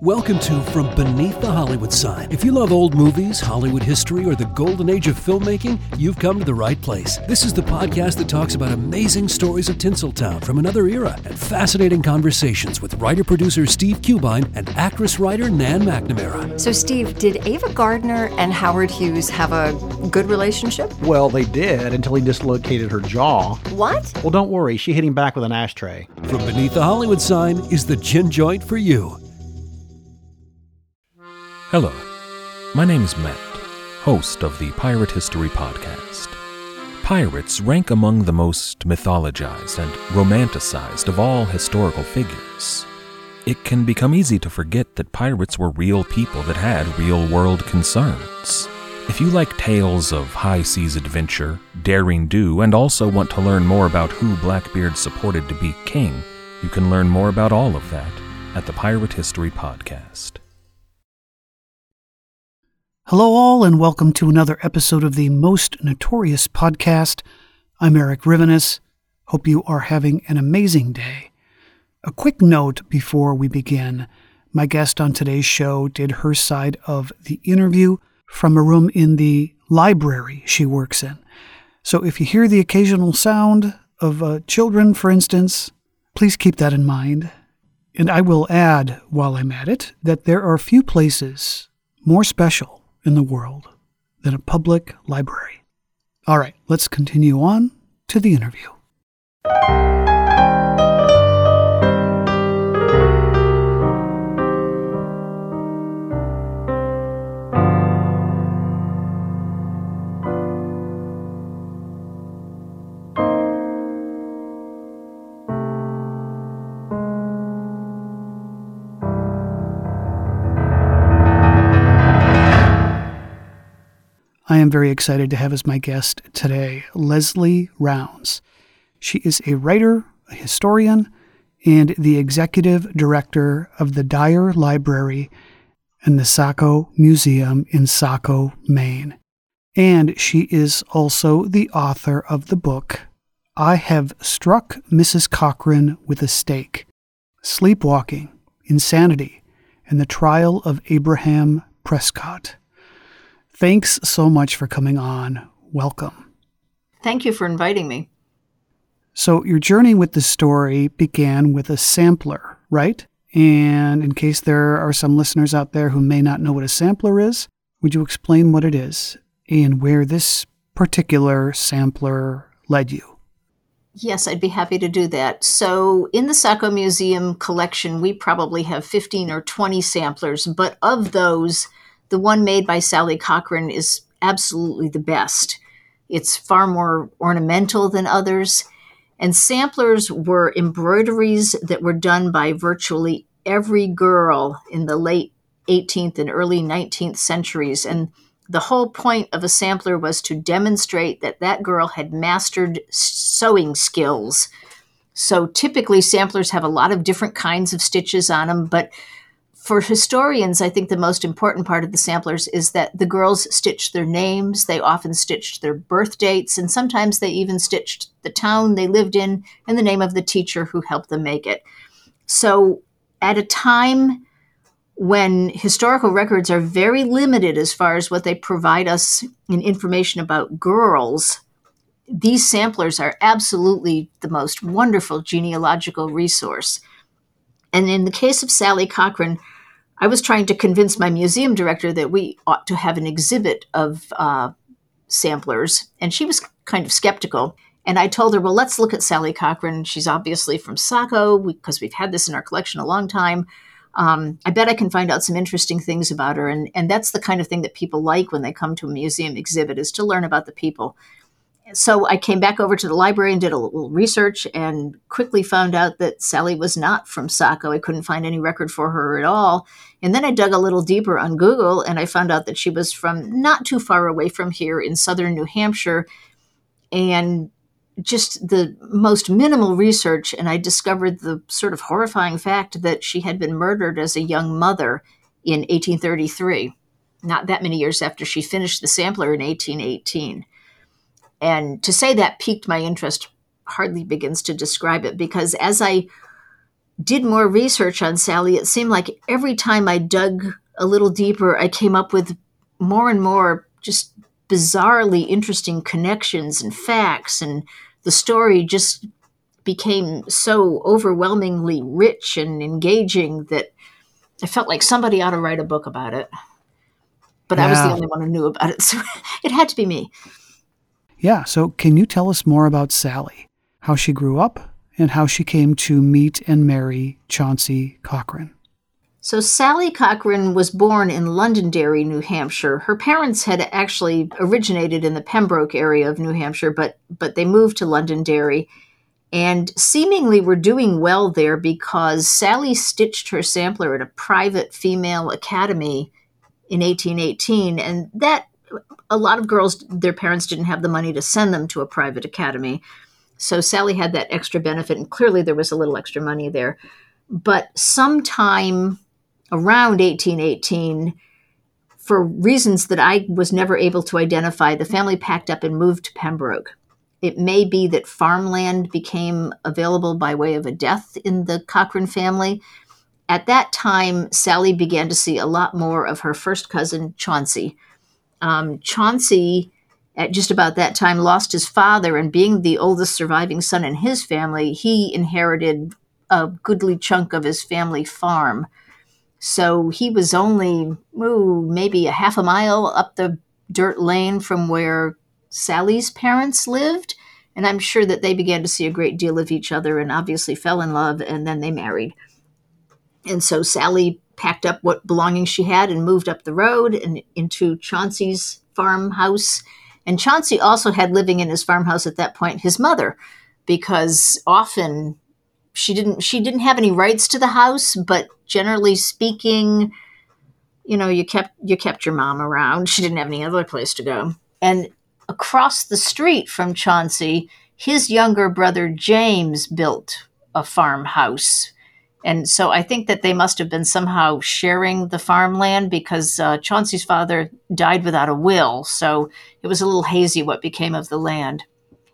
Welcome to From Beneath the Hollywood Sign. If you love old movies, Hollywood history, or the golden age of filmmaking, you've come to the right place. This is the podcast that talks about amazing stories of Tinseltown from another era and fascinating conversations with writer-producer Steve Cubine and actress-writer Nan McNamara. So, Steve, did Ava Gardner and Howard Hughes have a good relationship? Well, they did until he dislocated her jaw. What? Well, don't worry. She hit him back with an ashtray. From Beneath the Hollywood Sign is the gin joint for you. Hello, my name is Matt, host of the Pirate History Podcast. Pirates rank among the most mythologized and romanticized of all historical figures. It can become easy to forget that pirates were real people that had real-world concerns. If you like tales of high-seas adventure, daring do, and also want to learn more about who Blackbeard supported to be king, you can learn more about all of that at the Pirate History Podcast. Hello all, and welcome to another episode of the Most Notorious Podcast. I'm Eric Rivenes. Hope you are having an amazing day. A quick note before we begin. My guest on today's show did her side of the interview from a room in the library she works in. So if you hear the occasional sound of children, for instance, please keep that in mind. And I will add, while I'm at it, that there are few places more special in the world than a public library. All right, let's continue on to the interview. I am very excited to have as my guest today, Leslie Rounds. She is a writer, a historian, and the executive director of the Dyer Library and the Saco Museum in Saco, Maine. And she is also the author of the book, I Have Struck Mrs. Cochran with a Stake, Sleepwalking, Insanity, and the Trial of Abraham Prescott. Thanks so much for coming on. Welcome. Thank you for inviting me. So your journey with the story began with a sampler, right? And in case there are some listeners out there who may not know what a sampler is, would you explain what it is and where this particular sampler led you? Yes, I'd be happy to do that. So in the Saco Museum collection, we probably have 15 or 20 samplers, but of those, the one made by Sally Cochran is absolutely the best. It's far more ornamental than others. And samplers were embroideries that were done by virtually every girl in the late 18th and early 19th centuries. And the whole point of a sampler was to demonstrate that that girl had mastered sewing skills. So typically samplers have a lot of different kinds of stitches on them, but for historians, I think the most important part of the samplers is that the girls stitched their names, they often stitched their birth dates, and sometimes they even stitched the town they lived in and the name of the teacher who helped them make it. So at a time when historical records are very limited as far as what they provide us in information about girls, these samplers are absolutely the most wonderful genealogical resource. And in the case of Sally Cochran, I was trying to convince my museum director that we ought to have an exhibit of samplers, and she was kind of skeptical. And I told her, well, let's look at Sally Cochran. She's obviously from Saco because we've had this in our collection a long time. I bet I can find out some interesting things about her. And that's the kind of thing that people like when they come to a museum exhibit, is to learn about the people. So I came back over to the library and did a little research and quickly found out that Sally was not from Saco. I couldn't find any record for her at all. And then I dug a little deeper on Google and I found out that she was from not too far away from here in southern New Hampshire. And just the most minimal research, and I discovered the sort of horrifying fact that she had been murdered as a young mother in 1833, not that many years after she finished the sampler in 1818. And to say that piqued my interest hardly begins to describe it, because as I did more research on Sally, it seemed like every time I dug a little deeper, I came up with more and more just bizarrely interesting connections and facts, and the story just became so overwhelmingly rich and engaging that I felt like somebody ought to write a book about it. But I was the only one who knew about it, so it had to be me. Yeah, so can you tell us more about Sally, how she grew up, and how she came to meet and marry Chauncey Cochran? So Sally Cochran was born in Londonderry, New Hampshire. Her parents had actually originated in the Pembroke area of New Hampshire, but they moved to Londonderry and seemingly were doing well there because Sally stitched her sampler at a private female academy in 1818, and that a lot of girls, their parents didn't have the money to send them to a private academy. So Sally had that extra benefit, and clearly there was a little extra money there. But sometime around 1818, for reasons that I was never able to identify, the family packed up and moved to Pembroke. It may be that farmland became available by way of a death in the Cochran family. At that time, Sally began to see a lot more of her first cousin, Chauncey. Chauncey, at just about that time, lost his father, and being the oldest surviving son in his family, he inherited a goodly chunk of his family farm. So he was only maybe a half a mile up the dirt lane from where Sally's parents lived. And I'm sure that they began to see a great deal of each other and obviously fell in love, and then they married. And so Sally packed up what belongings she had and moved up the road and into Chauncey's farmhouse. And Chauncey also had living in his farmhouse at that point his mother, because often she didn't have any rights to the house, but generally speaking, you kept your mom around. She didn't have any other place to go. And across the street from Chauncey, his younger brother James built a farmhouse. And so I think that they must have been somehow sharing the farmland, because Chauncey's father died without a will. So it was a little hazy what became of the land.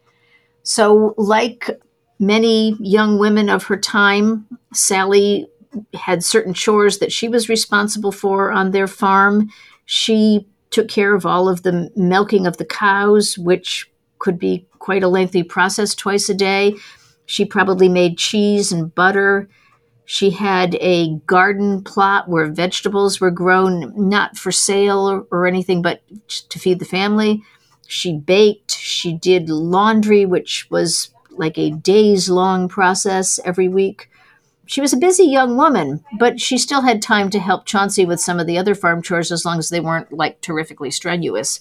So like many young women of her time, Sally had certain chores that she was responsible for on their farm. She took care of all of the milking of the cows, which could be quite a lengthy process twice a day. She probably made cheese and butter. She had a garden plot where vegetables were grown, not for sale or anything, but to feed the family. She baked. She did laundry, which was like a days-long process every week. She was a busy young woman, but she still had time to help Chauncey with some of the other farm chores as long as they weren't like terrifically strenuous.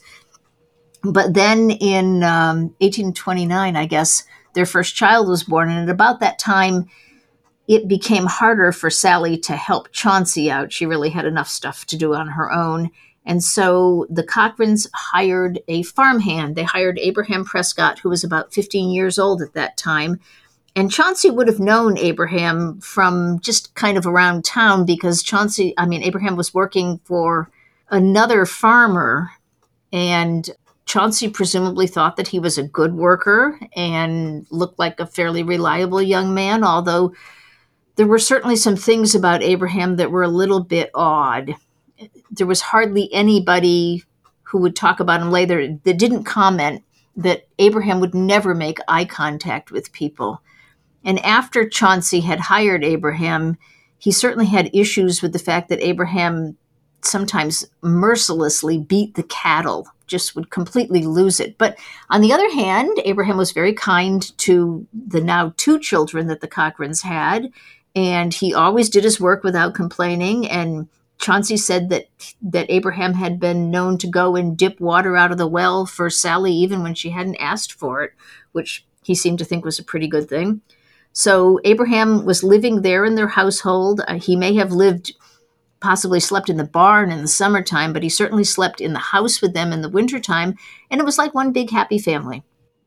But then in 1829, I guess, their first child was born, and at about that time, it became harder for Sally to help Chauncey out. She really had enough stuff to do on her own. And so the Cochrans hired a farmhand. They hired Abraham Prescott, who was about 15 years old at that time. And Chauncey would have known Abraham from just kind of around town, because Abraham was working for another farmer, and Chauncey presumably thought that he was a good worker and looked like a fairly reliable young man, although there were certainly some things about Abraham that were a little bit odd. There was hardly anybody who would talk about him later that didn't comment that Abraham would never make eye contact with people. And after Chauncey had hired Abraham, he certainly had issues with the fact that Abraham sometimes mercilessly beat the cattle, just would completely lose it. But on the other hand, Abraham was very kind to the now 2 children that the Cochrans had, and he always did his work without complaining. And Chauncey said that Abraham had been known to go and dip water out of the well for Sally even when she hadn't asked for it, which he seemed to think was a pretty good thing. So Abraham was living there in their household. He may have possibly slept in the barn in the summertime, but he certainly slept in the house with them in the wintertime, and it was like one big happy family.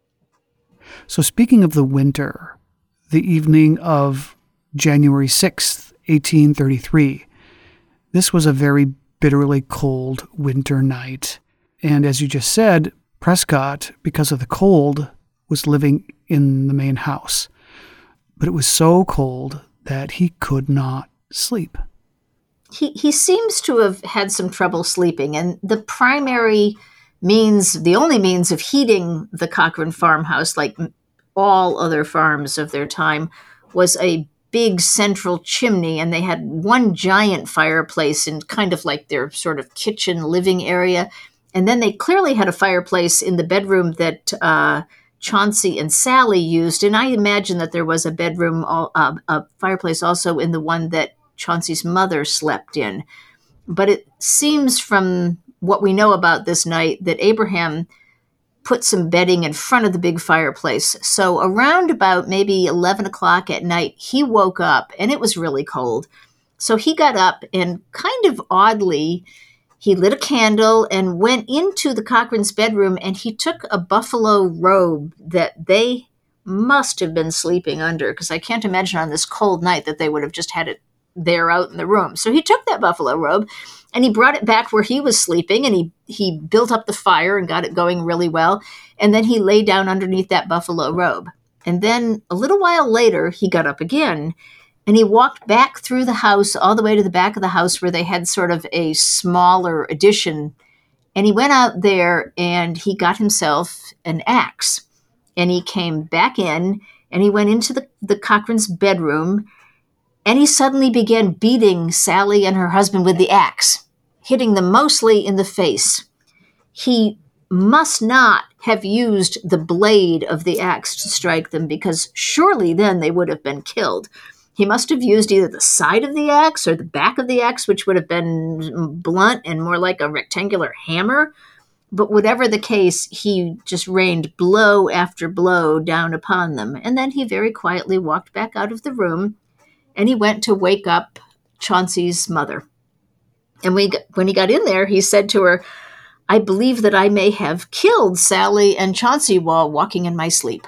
So speaking of the winter, the evening of January 6th, 1833, this was a very bitterly cold winter night. And as you just said, Prescott, because of the cold, was living in the main house. But it was so cold that he could not sleep. He seems to have had some trouble sleeping, and the only means of heating the Cochrane farmhouse, like all other farms of their time, was a big central chimney, and they had one giant fireplace in kind of like their sort of kitchen living area. And then they clearly had a fireplace in the bedroom that Chauncey and Sally used. And I imagine that there was a fireplace also in the one that Chauncey's mother slept in. But it seems from what we know about this night that Abraham put some bedding in front of the big fireplace. So around about maybe 11 o'clock at night, he woke up and it was really cold. So he got up and kind of oddly, he lit a candle and went into the Cochrane's bedroom, and he took a buffalo robe that they must have been sleeping under, because I can't imagine on this cold night that they would have just had it there out in the room. So he took that buffalo robe and he brought it back where he was sleeping, and he built up the fire and got it going really well. And then he lay down underneath that buffalo robe. And then a little while later, he got up again and he walked back through the house all the way to the back of the house where they had sort of a smaller addition. And he went out there and he got himself an axe. And he came back in and he went into the Cochrane's bedroom, and he suddenly began beating Sally and her husband with the axe, hitting them mostly in the face. He must not have used the blade of the axe to strike them, because surely then they would have been killed. He must have used either the side of the axe or the back of the axe, which would have been blunt and more like a rectangular hammer. But whatever the case, he just rained blow after blow down upon them. And then he very quietly walked back out of the room, and he went to wake up Chauncey's mother. And when he got in there, he said to her, "I believe that I may have killed Sally and Chauncey while walking in my sleep."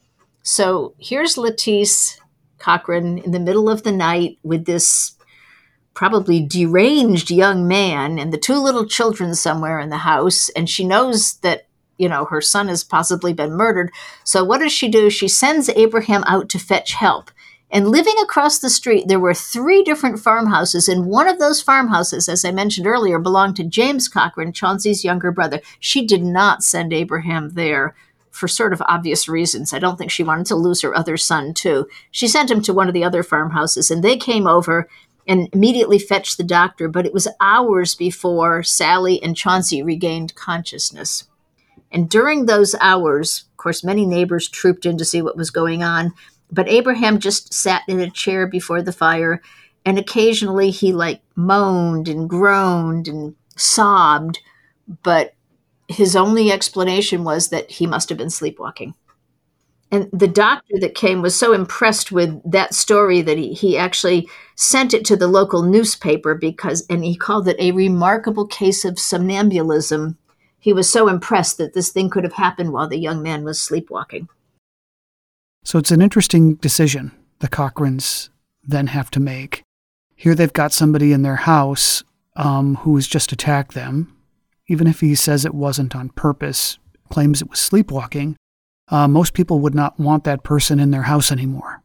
So here's Lettice Cochrane in the middle of the night with this probably deranged young man and the two little children somewhere in the house. And she knows that, her son has possibly been murdered. So what does she do? She sends Abraham out to fetch help. And living across the street, there were 3 different farmhouses. And one of those farmhouses, as I mentioned earlier, belonged to James Cochrane, Chauncey's younger brother. She did not send Abraham there for sort of obvious reasons. I don't think she wanted to lose her other son, too. She sent him to one of the other farmhouses, and they came over and immediately fetched the doctor. But it was hours before Sally and Chauncey regained consciousness. And during those hours, of course, many neighbors trooped in to see what was going on. But Abraham just sat in a chair before the fire, and occasionally he moaned and groaned and sobbed, but his only explanation was that he must have been sleepwalking. And the doctor that came was so impressed with that story that he actually sent it to the local newspaper and he called it a remarkable case of somnambulism. He was so impressed that this thing could have happened while the young man was sleepwalking. So it's an interesting decision the Cochranes then have to make. Here they've got somebody in their house who has just attacked them. Even if he says it wasn't on purpose, claims it was sleepwalking, most people would not want that person in their house anymore.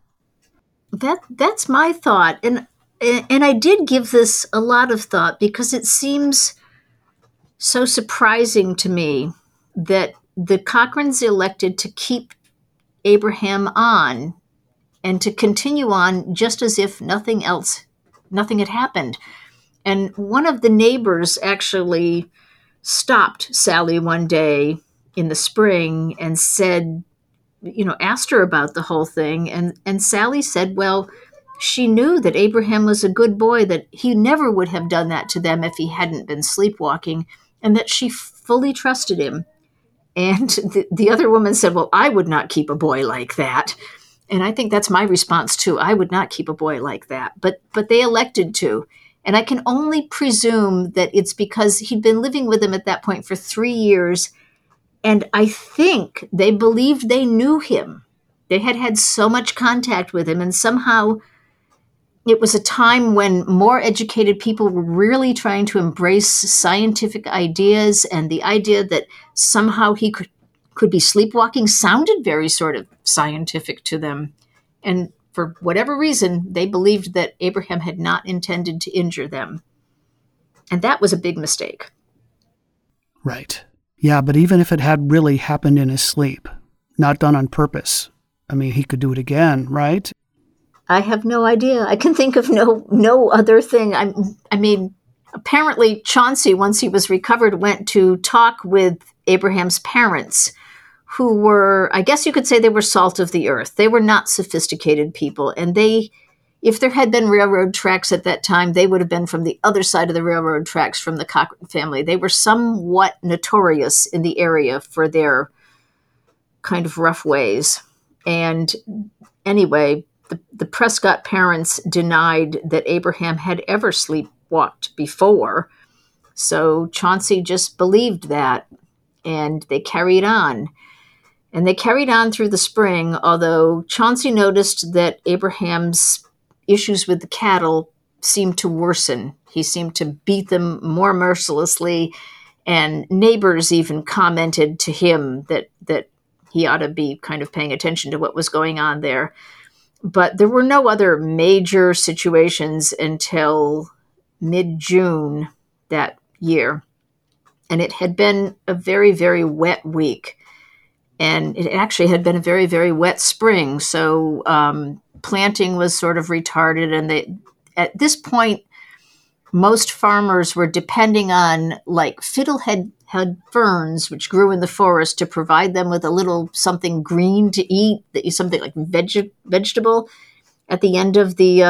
That's my thought. And I did give this a lot of thought, because it seems so surprising to me that the Cochranes elected to keep Abraham on and to continue on just as if nothing had happened. And one of the neighbors actually stopped Sally one day in the spring and said, asked her about the whole thing. And Sally said, well, she knew that Abraham was a good boy, that he never would have done that to them if he hadn't been sleepwalking, and that she fully trusted him. And the other woman said, well, I would not keep a boy like that. And I think that's my response too. I would not keep a boy like that. But they elected to. And I can only presume that it's because he'd been living with them at that point for 3 years. And I think they believed they knew him. They had had so much contact with him. And somehow it was a time when more educated people were really trying to embrace scientific ideas, and the idea that somehow he could be sleepwalking sounded very sort of scientific to them. And for whatever reason, they believed that Abraham had not intended to injure them. And that was a big mistake. Right. Yeah, but even if it had really happened in his sleep, not done on purpose, I mean, he could do it again, right? I have no idea. I can think of no other thing. I mean, apparently Chauncey, once he was recovered, went to talk with Abraham's parents, who were, I guess you could say they were salt of the earth. They were not sophisticated people. And if there had been railroad tracks at that time, they would have been from the other side of the railroad tracks from the Cochran family. They were somewhat notorious in the area for their kind of rough ways. And anyway, the Prescott parents denied that Abraham had ever sleepwalked before. So Chauncey just believed that, and they carried on. And they carried on through the spring, although Chauncey noticed that Abraham's issues with the cattle seemed to worsen. He seemed to beat them more mercilessly, and neighbors even commented to him that he ought to be kind of paying attention to what was going on there. But there were no other major situations until mid-June that year. And it had been a very, very wet week. And it actually had been a very, very wet spring. So planting was sort of retarded. And at this point, most farmers were depending on like fiddlehead ferns, which grew in the forest, to provide them with a little something green to eat, something like vegetable at the end of the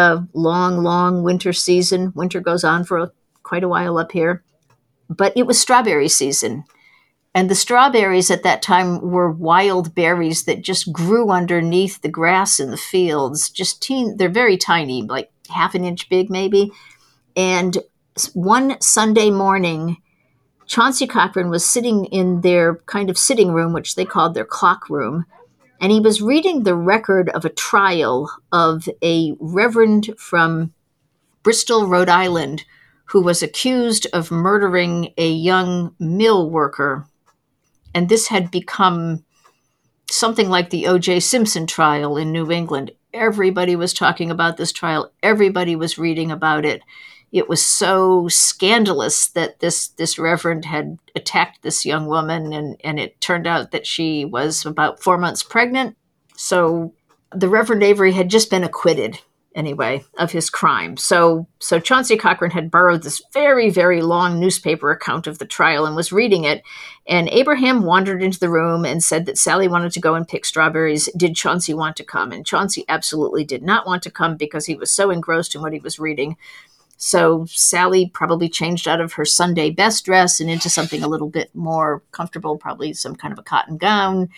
long winter season. Winter goes on for quite a while up here. But it was strawberry season. And the strawberries at that time were wild berries that just grew underneath the grass in the fields. They're very tiny, like half an inch big maybe. And one Sunday morning, Chauncey Cochran was sitting in their kind of sitting room, which they called their clock room, and he was reading the record of a trial of a reverend from Bristol, Rhode Island, who was accused of murdering a young mill worker. And this had become something like the O.J. Simpson trial in New England. Everybody was talking about this trial. Everybody was reading about it. It was so scandalous that this reverend had attacked this young woman, and it turned out that she was about 4 months pregnant. So the Reverend Avery had just been acquitted, anyway, of his crime. So Chauncey Cochran had borrowed this very, very long newspaper account of the trial and was reading it. And Abraham wandered into the room and said that Sally wanted to go and pick strawberries. Did Chauncey want to come? And Chauncey absolutely did not want to come because he was so engrossed in what he was reading. So Sally probably changed out of her Sunday best dress and into something a little bit more comfortable, probably some kind of a cotton gown.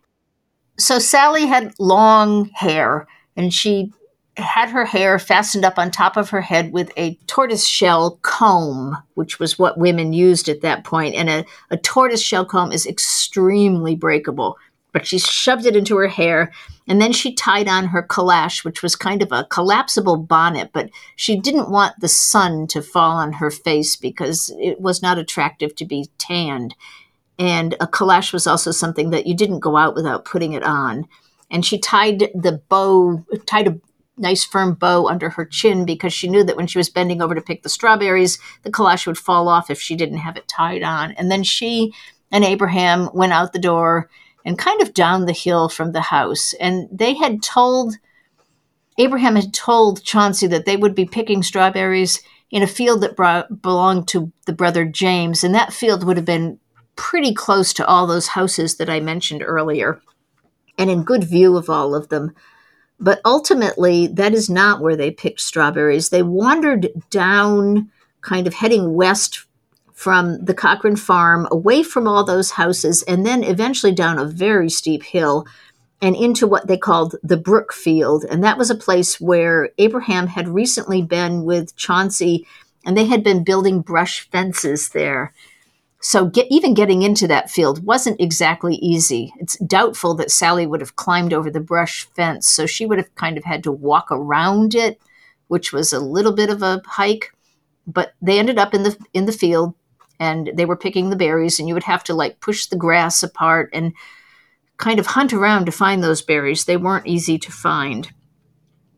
So Sally had long hair, and she had her hair fastened up on top of her head with a tortoiseshell comb, which was what women used at that point. And a tortoiseshell comb is extremely breakable, but she shoved it into her hair. And then she tied on her calash, which was kind of a collapsible bonnet, but she didn't want the sun to fall on her face because it was not attractive to be tanned. And a calash was also something that you didn't go out without putting it on. And she tied a nice firm bow under her chin because she knew that when she was bending over to pick the strawberries, the calash would fall off if she didn't have it tied on. And then she and Abraham went out the door and kind of down the hill from the house. And Abraham had told Chauncey that they would be picking strawberries in a field that belonged to the brother James. And that field would have been pretty close to all those houses that I mentioned earlier, and in good view of all of them. But ultimately, that is not where they picked strawberries. They wandered down, kind of heading west from the Cochran farm, away from all those houses, and then eventually down a very steep hill and into what they called the Brook Field. And that was a place where Abraham had recently been with Chauncey, and they had been building brush fences there. So even getting into that field wasn't exactly easy. It's doubtful that Sally would have climbed over the brush fence, so she would have kind of had to walk around it, which was a little bit of a hike. But they ended up in the field, and they were picking the berries, and you would have to like push the grass apart and kind of hunt around to find those berries. They weren't easy to find.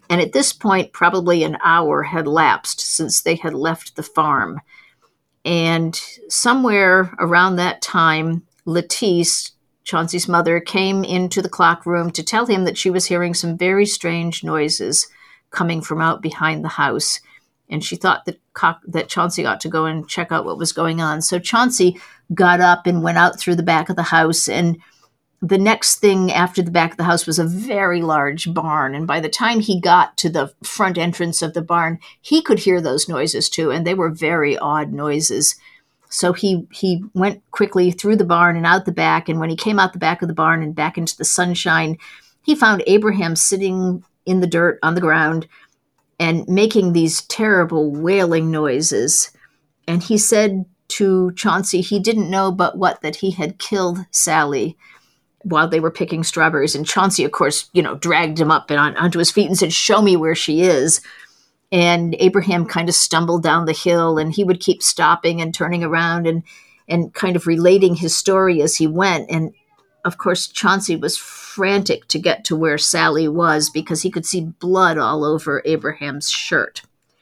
And at this point, probably an hour had lapsed since they had left the farm. And somewhere around that time, Lettice, Chauncey's mother, came into the clock room to tell him that she was hearing some very strange noises coming from out behind the house. And she thought that Chauncey ought to go and check out what was going on. So Chauncey got up and went out through the back of the house. And the next thing after the back of the house was a very large barn. And by the time he got to the front entrance of the barn, he could hear those noises too. And they were very odd noises. So he went quickly through the barn and out the back. And when he came out the back of the barn and back into the sunshine, he found Abraham sitting in the dirt on the ground and making these terrible wailing noises. And he said to Chauncey he didn't know but what that he had killed Sally while they were picking strawberries. And Chauncey, of course, dragged him up and onto his feet and said, "Show me where she is." And Abraham kind of stumbled down the hill, and he would keep stopping and turning around and kind of relating his story as he went. And of course, Chauncey was frantic to get to where Sally was because he could see blood all over Abraham's shirt.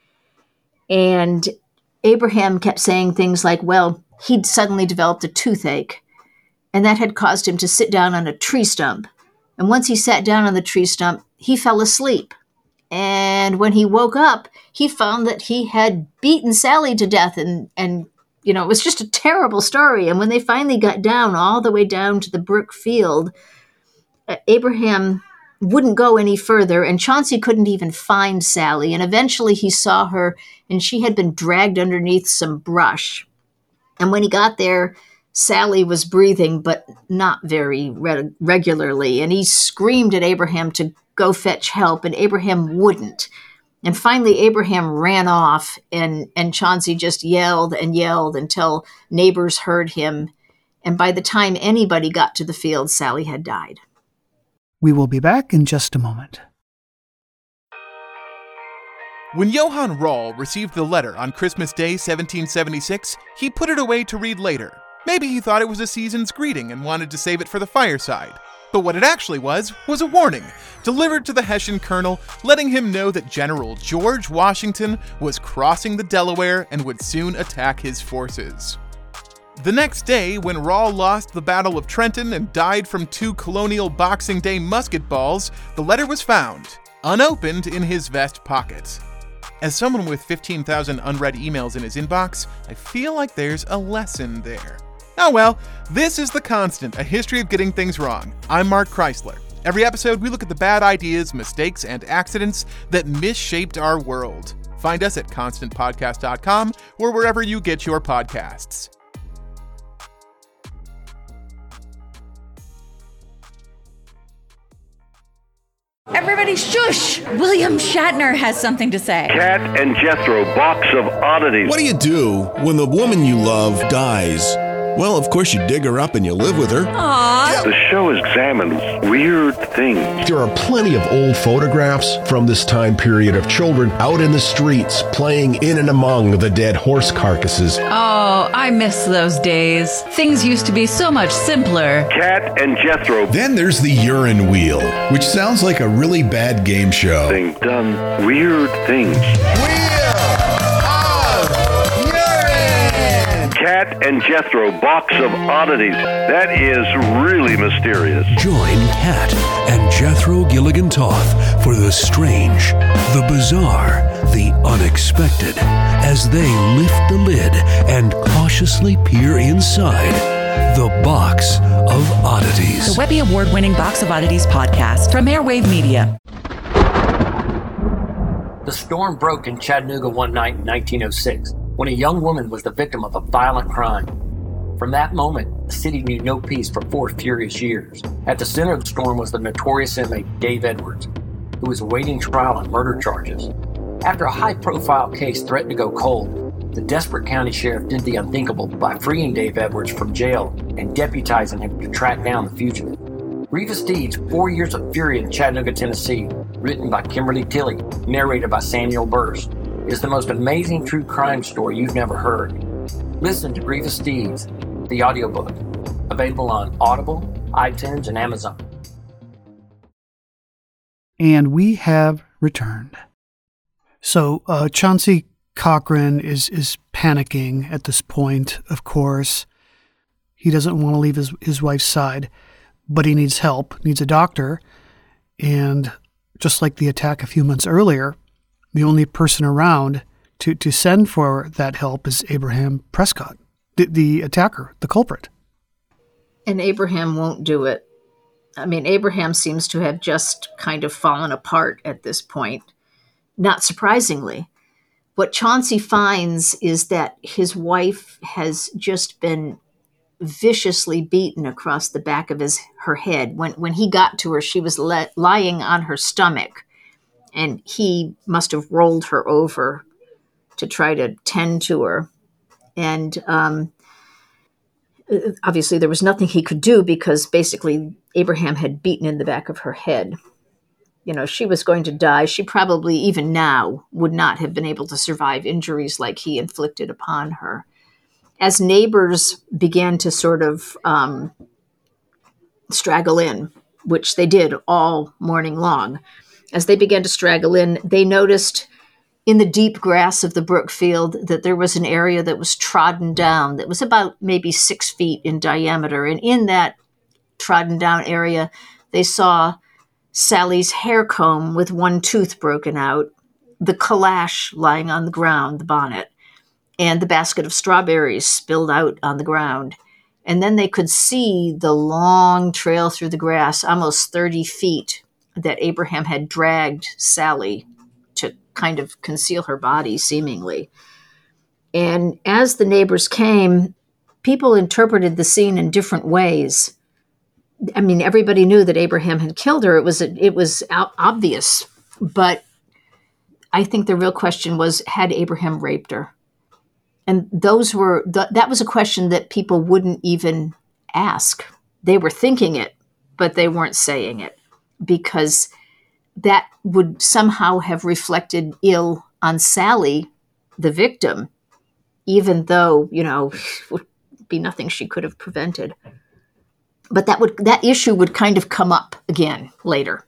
And Abraham kept saying things like, well, he'd suddenly developed a toothache, and that had caused him to sit down on a tree stump. And once he sat down on the tree stump, he fell asleep. And when he woke up, he found that he had beaten Sally to death. And it was just a terrible story. And when they finally got down, all the way down to the brick field, Abraham wouldn't go any further, and Chauncey couldn't even find Sally. And eventually he saw her, and she had been dragged underneath some brush. And when he got there, Sally was breathing, but not very regularly. And he screamed at Abraham to go fetch help, and Abraham wouldn't. And finally, Abraham ran off, and Chauncey just yelled and yelled until neighbors heard him. And by the time anybody got to the field, Sally had died. We will be back in just a moment. When Johann Rall received the letter on Christmas Day 1776, he put it away to read later. Maybe he thought it was a season's greeting and wanted to save it for the fireside. But what it actually was a warning, delivered to the Hessian colonel, letting him know that General George Washington was crossing the Delaware and would soon attack his forces. The next day, when Rall lost the Battle of Trenton and died from 2 colonial Boxing Day musket balls, the letter was found, unopened, in his vest pocket. As someone with 15,000 unread emails in his inbox, I feel like there's a lesson there. Oh well, this is The Constant, a history of getting things wrong. I'm Mark Chrysler. Every episode, we look at the bad ideas, mistakes, and accidents that misshaped our world. Find us at constantpodcast.com or wherever you get your podcasts. Everybody shush! William Shatner has something to say. Cat and Jethro, box of oddities. What do you do when the woman you love dies? Well, of course you dig her up and you live with her. Aww. The show examines weird things. There are plenty of old photographs from this time period of children out in the streets playing in and among the dead horse carcasses. Oh, I miss those days. Things used to be so much simpler. Cat and Jethro. Then there's the urine wheel, which sounds like a really bad game show. They've done weird things. Cat and Jethro, box of oddities. That is really mysterious. Join Cat and Jethro Gilligan Toth for the strange, the bizarre, the unexpected, as they lift the lid and cautiously peer inside the Box of Oddities. The Webby Award-winning Box of Oddities podcast from Airwave Media. The storm broke in Chattanooga one night in 1906. When a young woman was the victim of a violent crime. From that moment, the city knew no peace for 4 furious years. At the center of the storm was the notorious inmate Dave Edwards, who was awaiting trial on murder charges. After a high-profile case threatened to go cold, the desperate county sheriff did the unthinkable by freeing Dave Edwards from jail and deputizing him to track down the fugitive. Grievous Deeds, 4 Years of Fury in Chattanooga, Tennessee, written by Kimberly Tilley, narrated by Samuel Burst, is the most amazing true crime story you've never heard. Listen to Grievous Deeds, the audiobook, available on Audible, iTunes, and Amazon. And we have returned. So Chauncey Cochran is panicking at this point, of course. He doesn't want to leave his wife's side, but he needs help, needs a doctor. And just like the attack a few months earlier, the only person around to send for that help is Abraham Prescott, the attacker, the culprit. And Abraham won't do it. I mean, Abraham seems to have just kind of fallen apart at this point. Not surprisingly. What Chauncey finds is that his wife has just been viciously beaten across the back of her head. When he got to her, she was lying on her stomach, and he must have rolled her over to try to tend to her. And obviously there was nothing he could do because basically Abraham had beaten in the back of her head. You know, she was going to die. She probably, even now, would not have been able to survive injuries like he inflicted upon her. As neighbors began to sort of straggle in, which they did all morning long, as they began to straggle in, they noticed in the deep grass of the Brookfield that there was an area that was trodden down, that was about maybe 6 feet in diameter. And in that trodden down area, they saw Sally's hair comb with one tooth broken out, the calash lying on the ground, the bonnet, and the basket of strawberries spilled out on the ground. And then they could see the long trail through the grass, almost 30 feet, that Abraham had dragged Sally to kind of conceal her body, seemingly. And as the neighbors came, people interpreted the scene in different ways. I mean, everybody knew that Abraham had killed her. It was obvious. But I think the real question was, had Abraham raped her? And that was a question that people wouldn't even ask. They were thinking it, but they weren't saying it, because that would somehow have reflected ill on Sally, the victim, even though, it would be nothing she could have prevented. But that issue would kind of come up again later.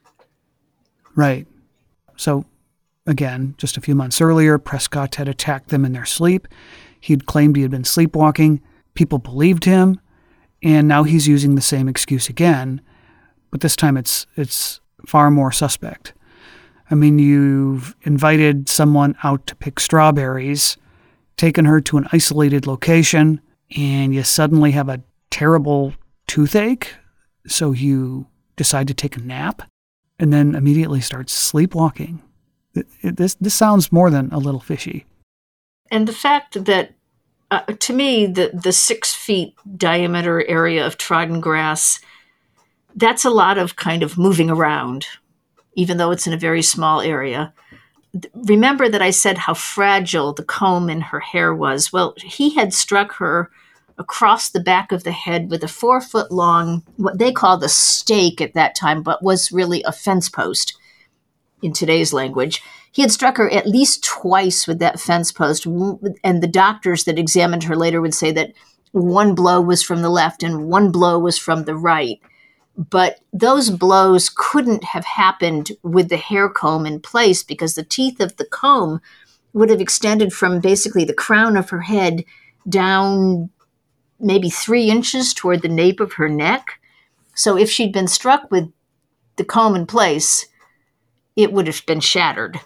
Right. So, again, just a few months earlier, Prescott had attacked them in their sleep. He'd claimed he had been sleepwalking. People believed him, and now he's using the same excuse again. But this time it's far more suspect. I mean, you've invited someone out to pick strawberries, taken her to an isolated location, and you suddenly have a terrible toothache, so you decide to take a nap, and then immediately start sleepwalking. This sounds more than a little fishy. And the fact that, to me, the 6 feet diameter area of trodden grass, that's a lot of kind of moving around, even though it's in a very small area. Remember that I said how fragile the comb in her hair was. Well, he had struck her across the back of the head with a 4-foot-long, what they called a stake at that time, but was really a fence post in today's language. He had struck her at least twice with that fence post, and the doctors that examined her later would say that one blow was from the left and one blow was from the right. But those blows couldn't have happened with the hair comb in place, because the teeth of the comb would have extended from basically the crown of her head down maybe 3 inches toward the nape of her neck. So if she'd been struck with the comb in place, it would have been shattered.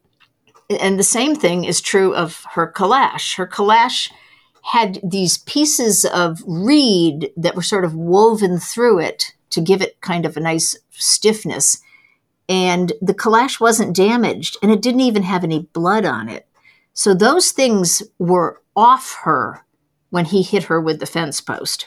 And the same thing is true of her calash. Her calash had these pieces of reed that were sort of woven through it to give it kind of a nice stiffness. And the calash wasn't damaged, and it didn't even have any blood on it. So those things were off her when he hit her with the fence post.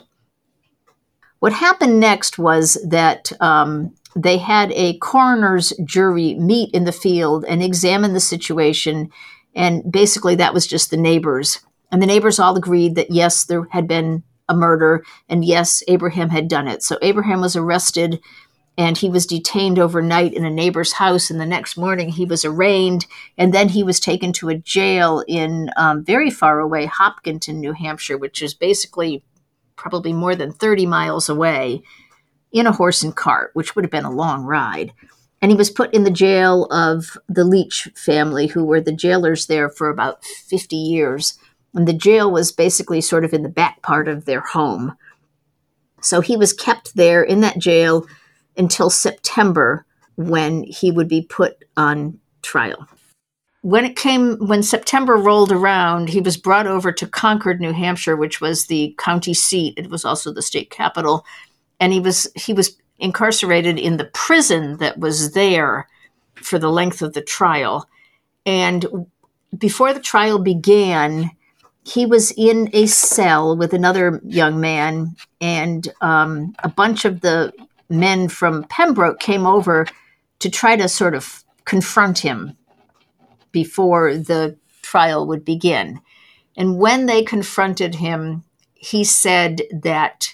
What happened next was that they had a coroner's jury meet in the field and examine the situation. And basically that was just the neighbors. And the neighbors all agreed that, yes, there had been a murder, and yes, Abraham had done it. So Abraham was arrested, and he was detained overnight in a neighbor's house. And the next morning he was arraigned, and then he was taken to a jail in very far away Hopkinton, New Hampshire, which is basically probably more than 30 miles away, in a horse and cart, which would have been a long ride. And he was put in the jail of the Leach family, who were the jailers there for about 50 years. And the jail was basically sort of in the back part of their home. So he was kept there in that jail until September, when he would be put on trial. When September rolled around, he was brought over to Concord, New Hampshire, which was the county seat. It was also the state capital. And he was incarcerated in the prison that was there for the length of the trial. And before the trial began, he was in a cell with another young man, and a bunch of the men from Pembroke came over to try to sort of confront him before the trial would begin. And when they confronted him, he said that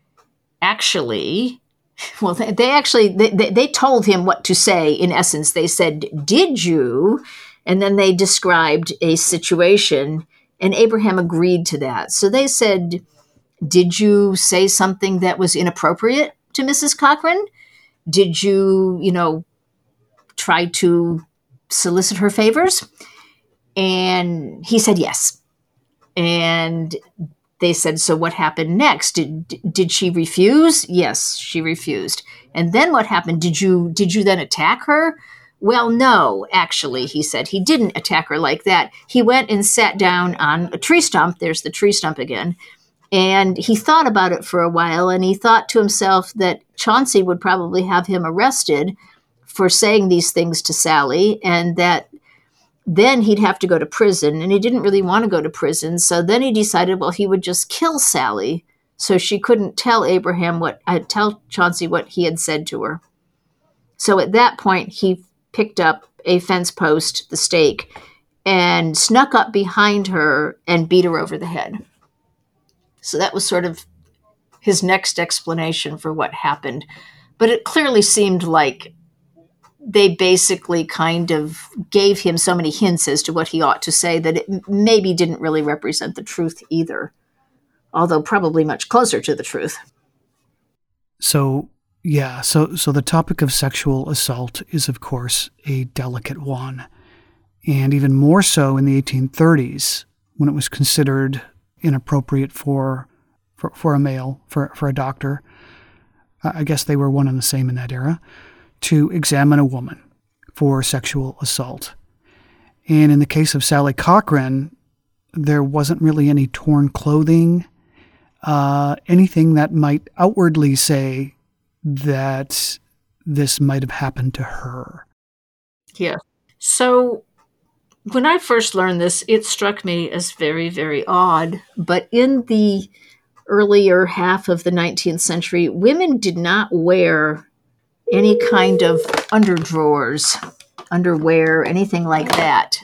they told him what to say. In essence, they said, "Did you?" And then they described a situation, and Abraham agreed to that. So they said, "Did you say something that was inappropriate to Mrs. Cochran? Did you, try to solicit her favors?" And he said yes. And they said, "So what happened next? Did she refuse?" "Yes, she refused." "And then what happened? Did you then attack her?" "Well, no, actually," he said. "He didn't attack her like that. He went and sat down on a tree stump." There's the tree stump again. "And he thought about it for a while, and he thought to himself that Chauncey would probably have him arrested for saying these things to Sally, and that then he'd have to go to prison, and he didn't really want to go to prison. So then he decided, well, he would just kill Sally so she couldn't tell tell Chauncey what he had said to her." So at that point, he picked up a fence post, the stake, and snuck up behind her and beat her over the head. So that was sort of his next explanation for what happened. But it clearly seemed like they basically kind of gave him so many hints as to what he ought to say that it maybe didn't really represent the truth either, although probably much closer to the truth. So the topic of sexual assault is, of course, a delicate one, and even more so in the 1830s, when it was considered inappropriate for a male, for a doctor, I guess they were one and the same in that era, to examine a woman for sexual assault. And in the case of Sally Cochran, there wasn't really any torn clothing, anything that might outwardly say that this might have happened to her. Yeah. So when I first learned this, it struck me as very, very odd. But in the earlier half of the 19th century, women did not wear any kind of underdrawers, underwear, anything like that.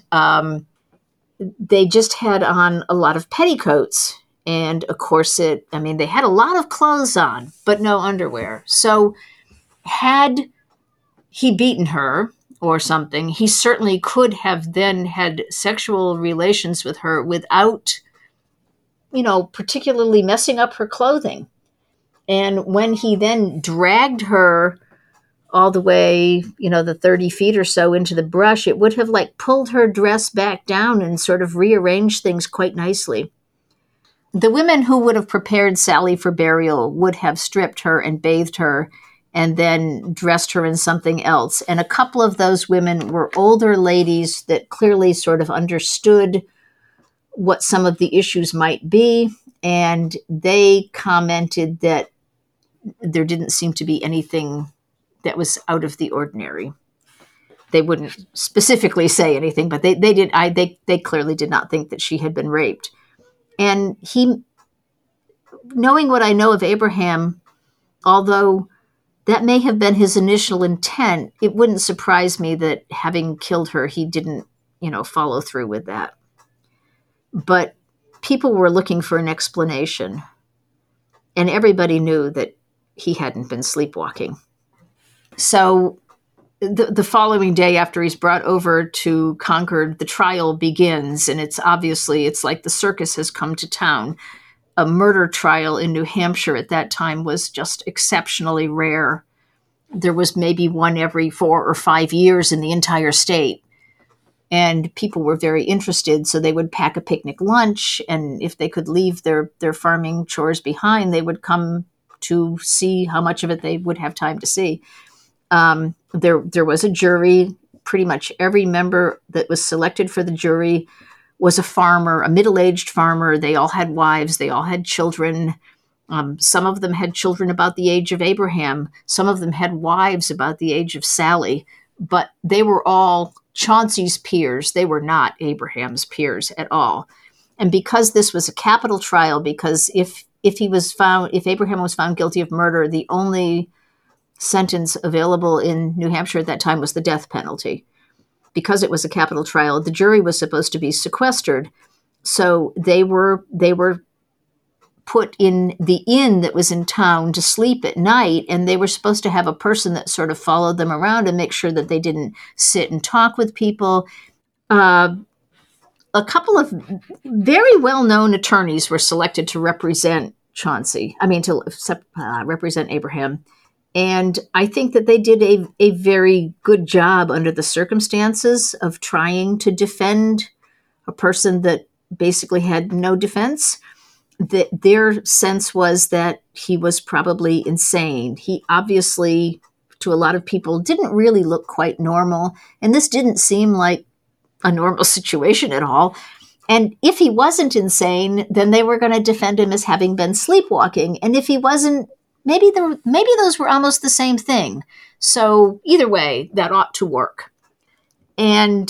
They just had on a lot of petticoats and a corset. I mean, they had a lot of clothes on, but no underwear. So had he beaten her or something, he certainly could have then had sexual relations with her without, particularly messing up her clothing. And when he then dragged her all the way, the 30 feet or so into the brush, it would have pulled her dress back down and sort of rearranged things quite nicely. The women who would have prepared Sally for burial would have stripped her and bathed her and then dressed her in something else. And a couple of those women were older ladies that clearly sort of understood what some of the issues might be. And they commented that there didn't seem to be anything that was out of the ordinary. They wouldn't specifically say anything, but they clearly did not think that she had been raped. And he, knowing what I know of Abraham, although that may have been his initial intent, it wouldn't surprise me that having killed her, he didn't, follow through with that. But people were looking for an explanation, and everybody knew that he hadn't been sleepwalking. So the following day after he's brought over to Concord, the trial begins, and it's like the circus has come to town. A murder trial in New Hampshire at that time was just exceptionally rare. there was maybe one every 4 or 5 years in the entire state. And people were very interested, so they would pack a picnic lunch, and if they could leave their farming chores behind, they would come to see how much of it they would have time to see. There was a jury. Pretty much every member that was selected for the jury was a farmer, a middle-aged farmer. They all had wives. They all had children. Some of them had children about the age of Abraham. Some of them had wives about the age of Sally. But they were all Chauncey's peers. They were not Abraham's peers at all. And because this was a capital trial, because if Abraham was found guilty of murder, the only sentence available in New Hampshire at that time was the death penalty. Because it was a capital trial, the jury was supposed to be sequestered. So they were put in the inn that was in town to sleep at night, and they were supposed to have a person that sort of followed them around and make sure that they didn't sit and talk with people. A couple of very well-known attorneys were selected to represent represent Abraham. And I think that they did a very good job under the circumstances of trying to defend a person that basically had no defense. Their sense was that he was probably insane. He obviously, to a lot of people, didn't really look quite normal. And this didn't seem like a normal situation at all. And if he wasn't insane, then they were going to defend him as having been sleepwalking. And if he wasn't, maybe those were almost the same thing. So either way, that ought to work. And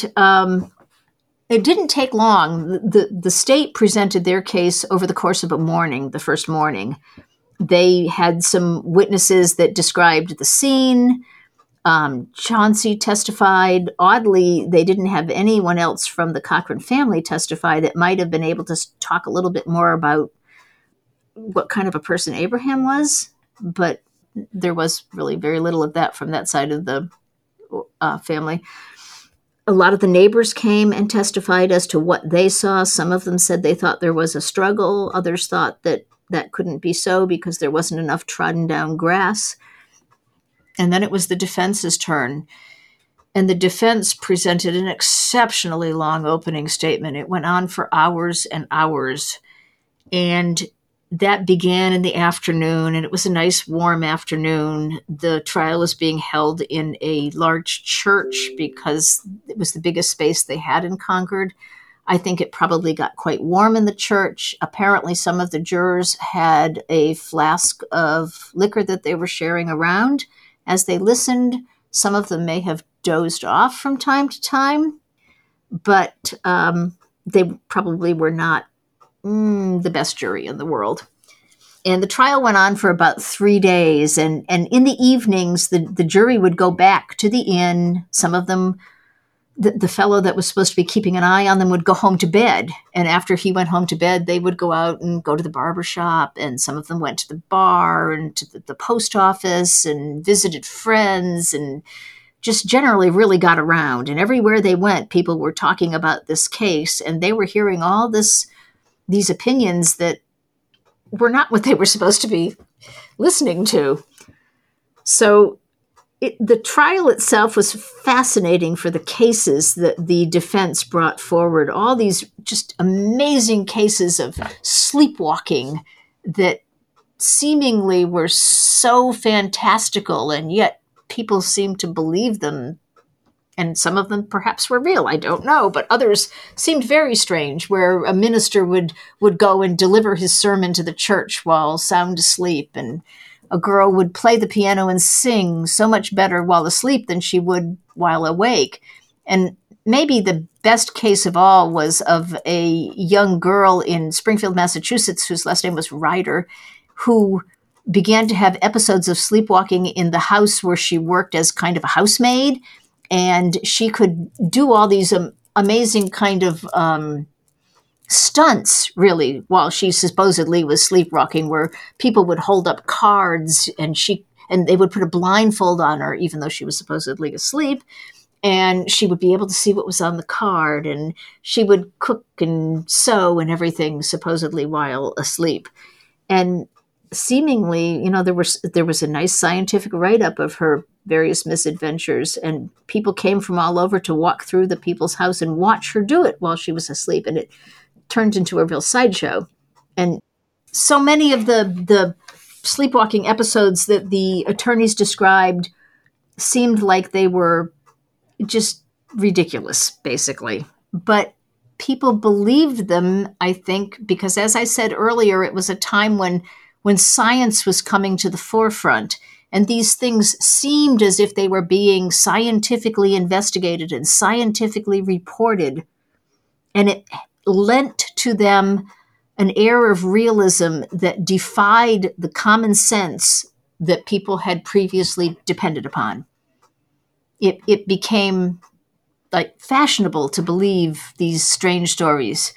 it didn't take long. The state presented their case over the course of a morning, the first morning. They had some witnesses that described the scene. Chauncey testified. Oddly, they didn't have anyone else from the Cochran family testify that might have been able to talk a little bit more about what kind of a person Abraham was. But there was really very little of that from that side of the family. A lot of the neighbors came and testified as to what they saw. Some of them said they thought there was a struggle. Others thought that couldn't be so because there wasn't enough trodden down grass. And then it was the defense's turn. And the defense presented an exceptionally long opening statement. It went on for hours and hours. And that began in the afternoon, and it was a nice warm afternoon. The trial was being held in a large church because it was the biggest space they had in Concord. I think it probably got quite warm in the church. Apparently, some of the jurors had a flask of liquor that they were sharing around. As they listened, some of them may have dozed off from time to time, but they probably were not the best jury in the world. And the trial went on for about 3 days. And in the evenings, the jury would go back to the inn. Some of them, the fellow that was supposed to be keeping an eye on them would go home to bed. And after he went home to bed, they would go out and go to the barber shop. And some of them went to the bar and to the post office and visited friends and just generally really got around. And everywhere they went, people were talking about this case. And they were hearing all these opinions that were not what they were supposed to be listening to. So the trial itself was fascinating for the cases that the defense brought forward. All these just amazing cases of sleepwalking that seemingly were so fantastical, and yet people seemed to believe them. And some of them perhaps were real, I don't know, but others seemed very strange, where a minister would go and deliver his sermon to the church while sound asleep, and a girl would play the piano and sing so much better while asleep than she would while awake. And maybe the best case of all was of a young girl in Springfield, Massachusetts, whose last name was Ryder, who began to have episodes of sleepwalking in the house where she worked as kind of a housemaid. And she could do all these amazing kind of stunts, really, while she supposedly was sleepwalking, where people would hold up cards and they would put a blindfold on her, even though she was supposedly asleep. And she would be able to see what was on the card. And she would cook and sew and everything, supposedly while asleep. And seemingly, there was a nice scientific write-up of her various misadventures, and people came from all over to walk through the people's house and watch her do it while she was asleep, and it turned into a real sideshow. And so many of the sleepwalking episodes that the attorneys described seemed like they were just ridiculous, basically. But people believed them, I think, because, as I said earlier, it was a time when science was coming to the forefront, and these things seemed as if they were being scientifically investigated and scientifically reported. And it lent to them an air of realism that defied the common sense that people had previously depended upon. It became like fashionable to believe these strange stories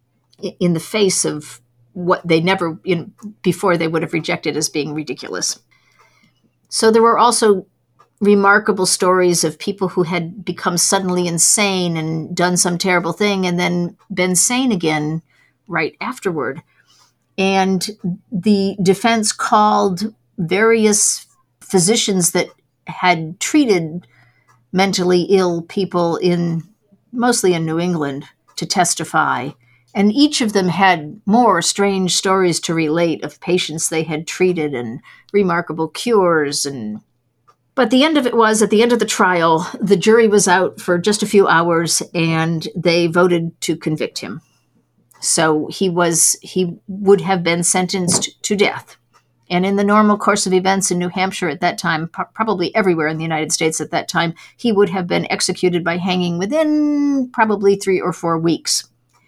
in the face of what they never, before they would have rejected as being ridiculous. So there were also remarkable stories of people who had become suddenly insane and done some terrible thing and then been sane again right afterward. And the defense called various physicians that had treated mentally ill people mostly in New England to testify. And each of them had more strange stories to relate of patients they had treated and remarkable cures. But the end of it was, at the end of the trial, the jury was out for just a few hours and they voted to convict him. So he would have been sentenced to death. And in the normal course of events in New Hampshire at that time, probably everywhere in the United States at that time, he would have been executed by hanging within probably 3 or 4 weeks.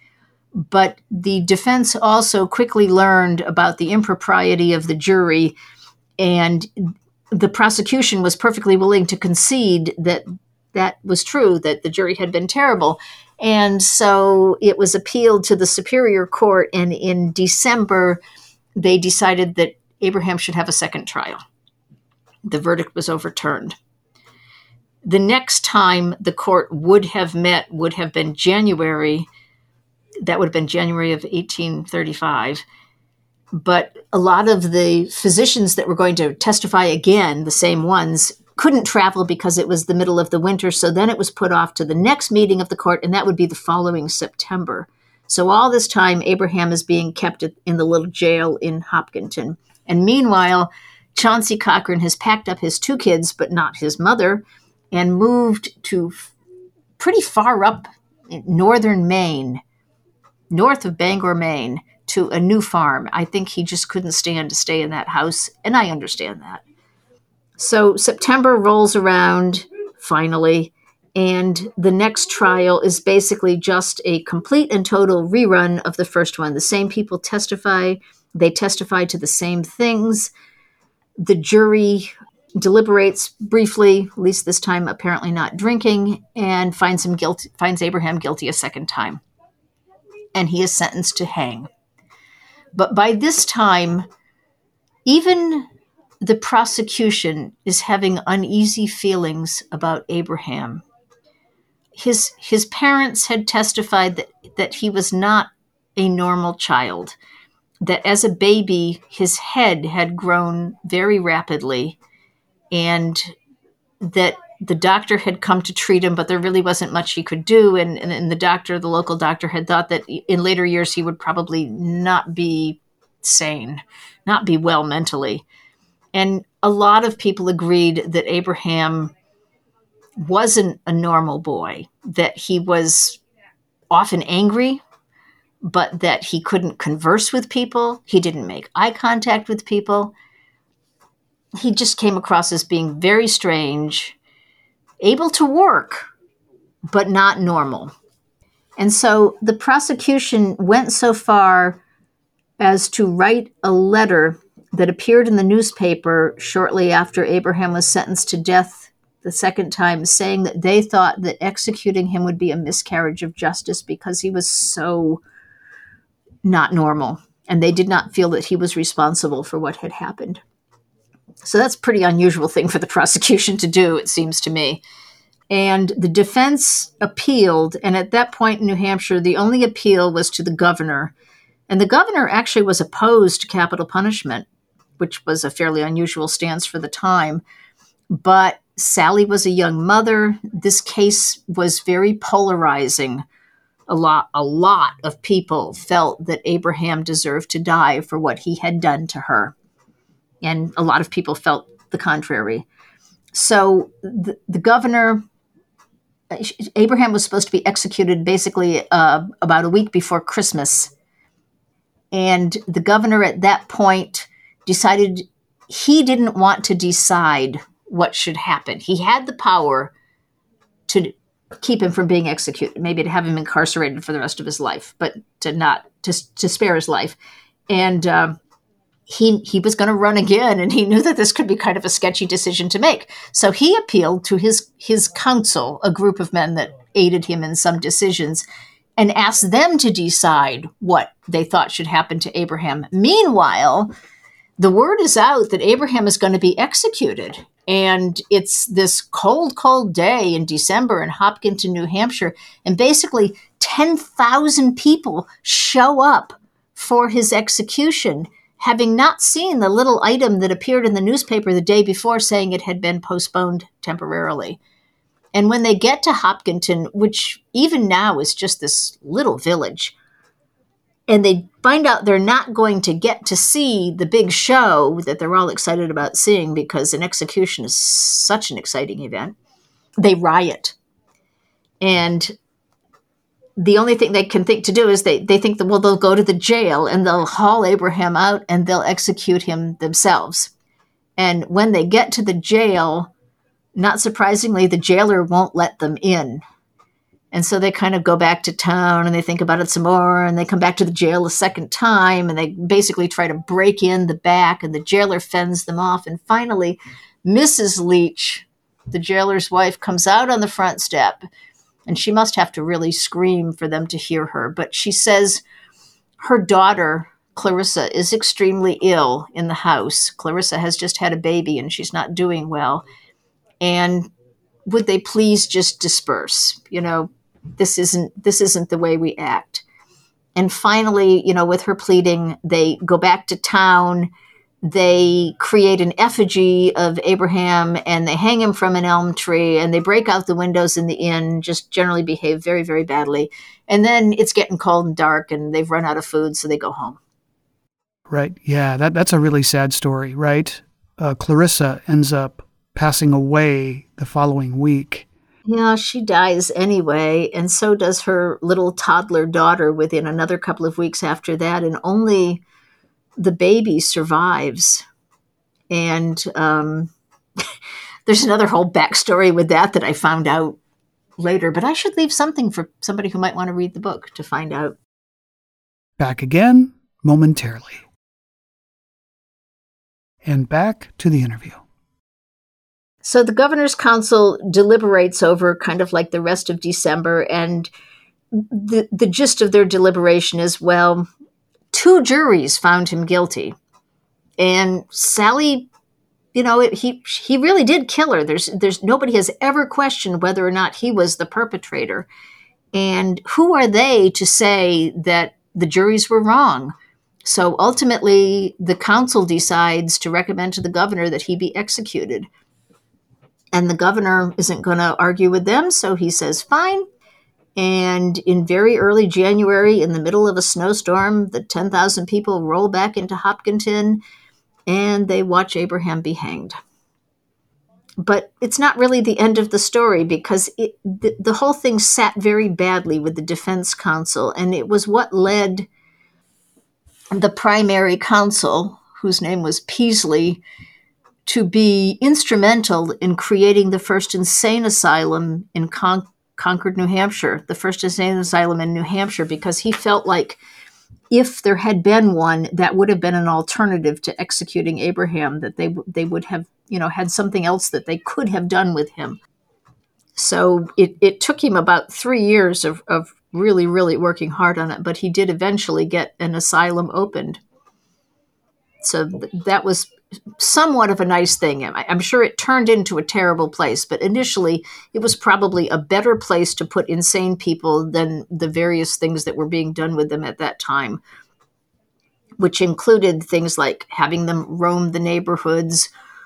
But the defense also quickly learned about the impropriety of the jury, and the prosecution was perfectly willing to concede that that was true, that the jury had been terrible. And so it was appealed to the Superior Court, and in December, they decided that Abraham should have a second trial. The verdict was overturned. The next time the court would have met would have been January. That would have been January of 1835. But a lot of the physicians that were going to testify again, the same ones, couldn't travel because it was the middle of the winter. So then it was put off to the next meeting of the court, and that would be the following September. So all this time, Abraham is being kept in the little jail in Hopkinton. And meanwhile, Chauncey Cochran has packed up his 2 kids, but not his mother, and moved to pretty far up in northern Maine, north of Bangor, Maine, to a new farm. I think he just couldn't stand to stay in that house, and I understand that. So September rolls around, finally, and the next trial is basically just a complete and total rerun of the first one. The same people testify. They testify to the same things. The jury deliberates briefly, at least this time apparently not drinking, and finds Abraham guilty a second time. And he is sentenced to hang. But by this time, even the prosecution is having uneasy feelings about Abraham. His parents had testified that he was not a normal child, that as a baby, his head had grown very rapidly, and that the doctor had come to treat him, but there really wasn't much he could do. And the local doctor had thought that in later years he would probably not be sane, not be well mentally. And a lot of people agreed that Abraham wasn't a normal boy, that he was often angry, but that he couldn't converse with people. He didn't make eye contact with people. He just came across as being very strange, able to work, but not normal. And so the prosecution went so far as to write a letter that appeared in the newspaper shortly after Abraham was sentenced to death the second time, saying that they thought that executing him would be a miscarriage of justice because he was so not normal, and they did not feel that he was responsible for what had happened. So that's a pretty unusual thing for the prosecution to do, it seems to me. And the defense appealed, and at that point in New Hampshire, the only appeal was to the governor. And the governor actually was opposed to capital punishment, which was a fairly unusual stance for the time. But Sally was a young mother. This case was very polarizing. A lot of people felt that Abraham deserved to die for what he had done to her. And a lot of people felt the contrary. So the governor, Abraham was supposed to be executed basically about a week before Christmas. And the governor at that point decided he didn't want to decide what should happen. He had the power to keep him from being executed, maybe to have him incarcerated for the rest of his life, but to spare his life. And he was going to run again, and he knew that this could be kind of a sketchy decision to make. So he appealed to his council, a group of men that aided him in some decisions, and asked them to decide what they thought should happen to Abraham. Meanwhile, the word is out that Abraham is going to be executed. And it's this cold, cold day in December in Hopkinton, New Hampshire. And basically 10,000 people show up for his execution, having not seen the little item that appeared in the newspaper the day before saying it had been postponed temporarily. And when they get to Hopkinton, which even now is just this little village, and they find out they're not going to get to see the big show that they're all excited about seeing because an execution is such an exciting event, they riot. And the only thing they can think to do is they think that, well, they'll go to the jail and they'll haul Abraham out and they'll execute him themselves. And when they get to the jail, not surprisingly, the jailer won't let them in. And so they kind of go back to town and they think about it some more, and they come back to the jail a second time, and they basically try to break in the back, and the jailer fends them off. And finally, Mrs. Leach, the jailer's wife, comes out on the front step, and she must have to really scream for them to hear her. But she says her daughter, Clarissa, is extremely ill in the house. Clarissa has just had a baby and she's not doing well. And would they please just disperse? This isn't the way we act. And finally, with her pleading, they go back to town. They create an effigy of Abraham and they hang him from an elm tree, and they break out the windows in the inn, just generally behave very, very badly. And then it's getting cold and dark and they've run out of food, so they go home. Right. Yeah, that's a really sad story, right? Clarissa ends up passing away the following week. Yeah, she dies anyway, and so does her little toddler daughter within another couple of weeks after that, and only the baby survives. And there's another whole backstory with that I found out later, but I should leave something for somebody who might want to read the book to find out. Back again momentarily. And back to the interview. So the governor's council deliberates over kind of like the rest of December, and the gist of their deliberation is, well, 2 juries found him guilty. And Sally, he really did kill her. There's nobody has ever questioned whether or not he was the perpetrator. And who are they to say that the juries were wrong? So ultimately, the council decides to recommend to the governor that he be executed. And the governor isn't going to argue with them, so he says, fine. And in very early January, in the middle of a snowstorm, the 10,000 people roll back into Hopkinton, and they watch Abraham be hanged. But it's not really the end of the story, because the whole thing sat very badly with the defense counsel, and it was what led the primary counsel, whose name was Peasley, to be instrumental in creating the first insane asylum in Concord, New Hampshire, the first insane asylum in New Hampshire, because he felt like if there had been one, that would have been an alternative to executing Abraham, that they would have, had something else that they could have done with him. So it took him about 3 years of really, really working hard on it, but he did eventually get an asylum opened. So that was somewhat of a nice thing. I'm sure it turned into a terrible place, but initially it was probably a better place to put insane people than the various things that were being done with them at that time. which included things like having them roam the neighborhoods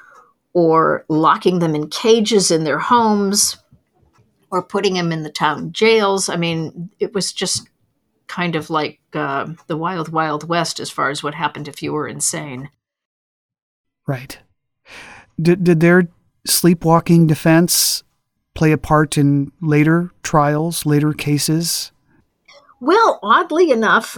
or locking them in cages in their homes or putting them in the town jails. I mean, it was just kind of like the wild, wild west as far as what happened if you were insane. Right. Did their sleepwalking defense play a part in later trials, later cases? Well, oddly enough,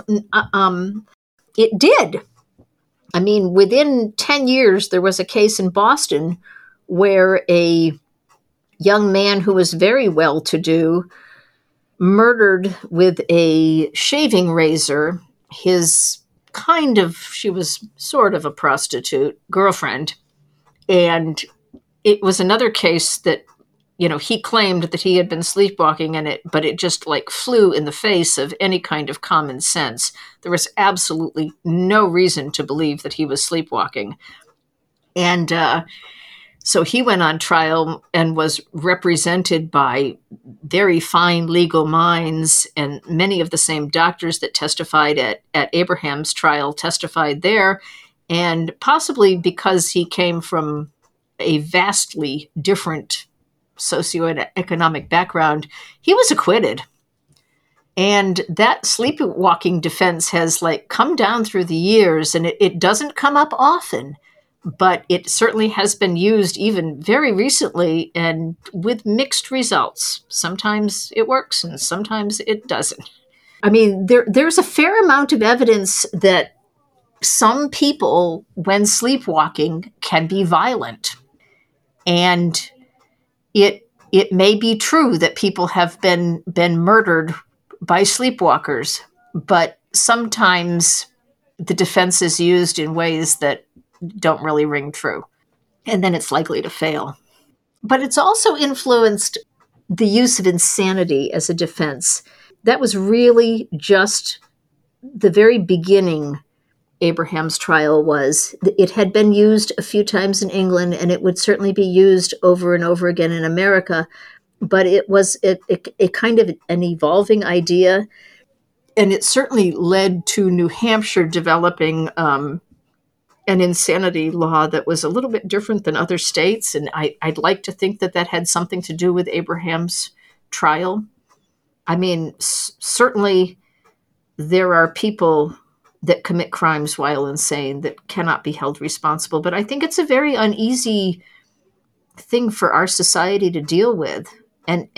it did. I mean, within 10 years, there was a case in Boston where a young man who was very well-to-do murdered with a shaving razor his she was sort of a prostitute girlfriend. And it was another case that, he claimed that he had been sleepwalking in it, but it just like flew in the face of any kind of common sense. There was absolutely no reason to believe that he was sleepwalking. And so he went on trial and was represented by very fine legal minds, and many of the same doctors that testified at Abraham's trial testified there. And possibly because he came from a vastly different socioeconomic background, he was acquitted. And that sleepwalking defense has come down through the years, and it doesn't come up often, but it certainly has been used even very recently and with mixed results. Sometimes it works and sometimes it doesn't. I mean, there's a fair amount of evidence that some people, when sleepwalking, can be violent. And it may be true that people have been murdered by sleepwalkers, but sometimes the defense is used in ways that don't really ring true. And then it's likely to fail. But it's also influenced the use of insanity as a defense. That was really just the very beginning Abraham's trial was. It had been used a few times in England, and it would certainly be used over and over again in America. But it was a kind of an evolving idea, and it certainly led to New Hampshire developing an insanity law that was a little bit different than other states. And I'd like to think that had something to do with Abraham's trial. I mean, certainly there are people that commit crimes while insane that cannot be held responsible. But I think it's a very uneasy thing for our society to deal with. And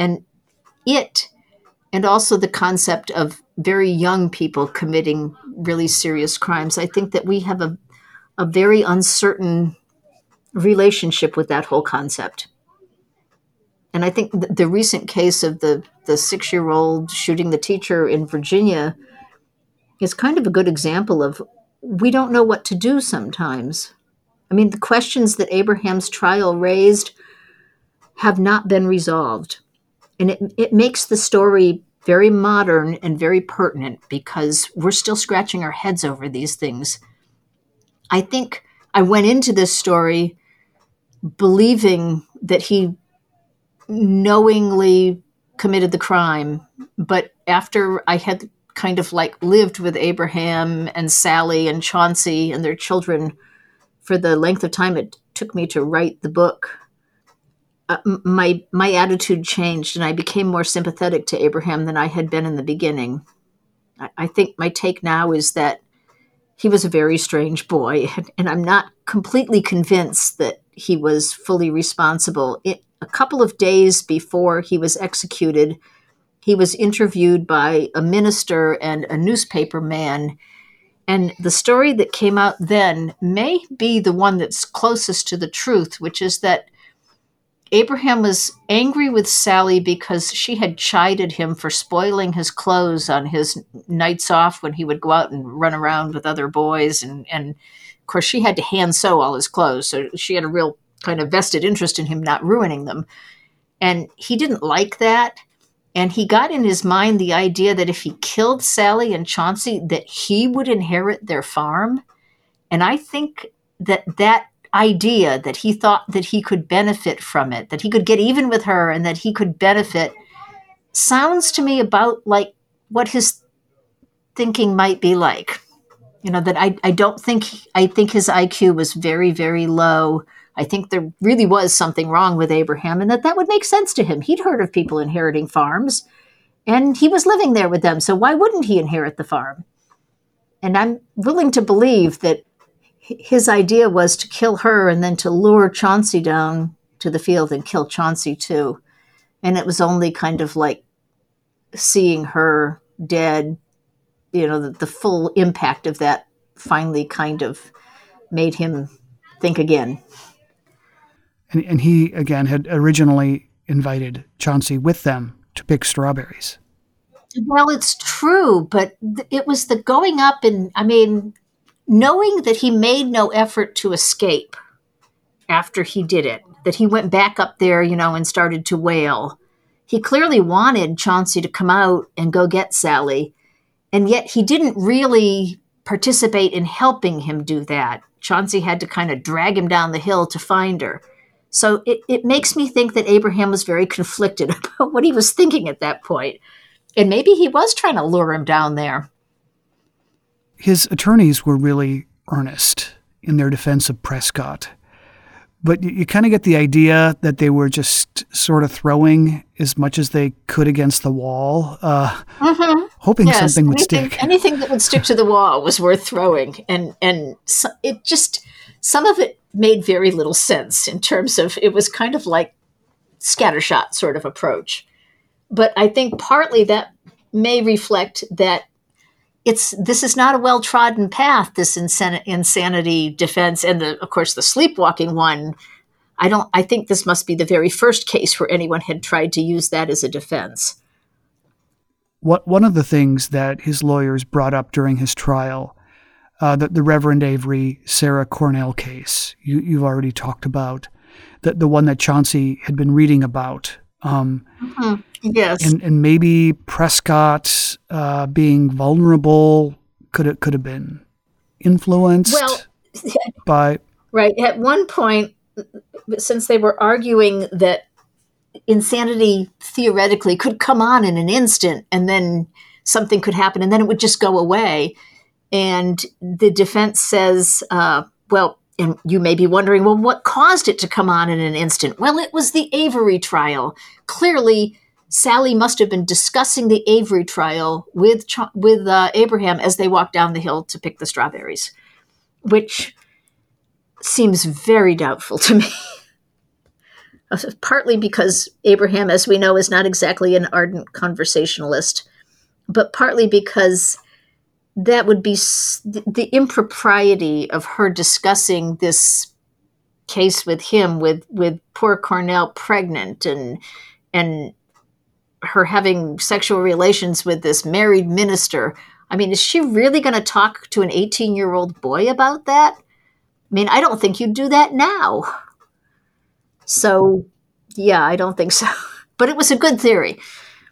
also the concept of very young people committing really serious crimes. I think that we have a very uncertain relationship with that whole concept. And I think the recent case of the 6-year-old shooting the teacher in Virginia is kind of a good example of we don't know what to do sometimes. I mean, the questions that Abraham's trial raised have not been resolved. And it makes the story very modern and very pertinent because we're still scratching our heads over these things. I think I went into this story believing that he knowingly committed the crime. But after I had kind of lived with Abraham and Sally and Chauncey and their children for the length of time it took me to write the book, my attitude changed and I became more sympathetic to Abraham than I had been in the beginning. I think my take now is that he was a very strange boy, and I'm not completely convinced that he was fully responsible. A couple of days before he was executed, he was interviewed by a minister and a newspaper man, and the story that came out then may be the one that's closest to the truth, which is that Abraham was angry with Sally because she had chided him for spoiling his clothes on his nights off when he would go out and run around with other boys. And of course, she had to hand sew all his clothes. So she had a real kind of vested interest in him not ruining them. And he didn't like that. And he got in his mind the idea that if he killed Sally and Chauncey, that he would inherit their farm. And I think that idea that he thought that he could benefit from it, that he could get even with her and that he could benefit, sounds to me about like what his thinking might be like. That I think his IQ was very, very low. I think there really was something wrong with Abraham, and that would make sense to him. He'd heard of people inheriting farms, and he was living there with them. So why wouldn't he inherit the farm? And I'm willing to believe that his idea was to kill her and then to lure Chauncey down to the field and kill Chauncey too. And it was only kind of like seeing her dead, the full impact of that finally kind of made him think again. And he, again, had originally invited Chauncey with them to pick strawberries. Well, it's true, but it was the going up and, knowing that he made no effort to escape after he did it, that he went back up there, and started to wail. He clearly wanted Chauncey to come out and go get Sally, and yet he didn't really participate in helping him do that. Chauncey had to kind of drag him down the hill to find her. So it makes me think that Abraham was very conflicted about what he was thinking at that point. And maybe he was trying to lure him down there. His attorneys were really earnest in their defense of Prescott. But you kind of get the idea that they were just sort of throwing as much as they could against the wall, hoping something would stick. Anything that would stick to the wall was worth throwing. And so it just, some of it made very little sense in terms of, it was kind of like scattershot sort of approach. But I think partly that may reflect that this is not a well-trodden path, this insanity defense, and of course the sleepwalking one. I think this must be the very first case where anyone had tried to use that as a defense. One of the things that his lawyers brought up during his trial, the Reverend Avery Sarah Cornell case, you've already talked about, the one that Chauncey had been reading about. Yes. And maybe Prescott being vulnerable could have been influenced by... Right. At one point, since they were arguing that insanity theoretically could come on in an instant and then something could happen and then it would just go away. And the defense says, and you may be wondering, well, what caused it to come on in an instant? Well, it was the Avery trial. Clearly, Sally must have been discussing the Avery trial with Abraham as they walked down the hill to pick the strawberries, which seems very doubtful to me. Partly because Abraham, as we know, is not exactly an ardent conversationalist, but partly because that would be the impropriety of her discussing this case with him, with poor Cornell pregnant and her having sexual relations with this married minister. Is she really going to talk to an 18-year-old boy about that? I don't think you'd do that now. So, yeah, I don't think so. But it was a good theory.